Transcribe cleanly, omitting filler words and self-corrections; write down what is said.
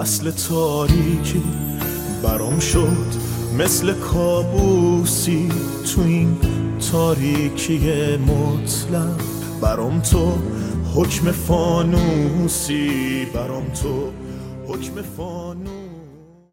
فصل تاریکی برام شد مثل کابوسی تو این تاریکی مطلق. برام تو حکم فانوسی، برام تو حکم فانوسی.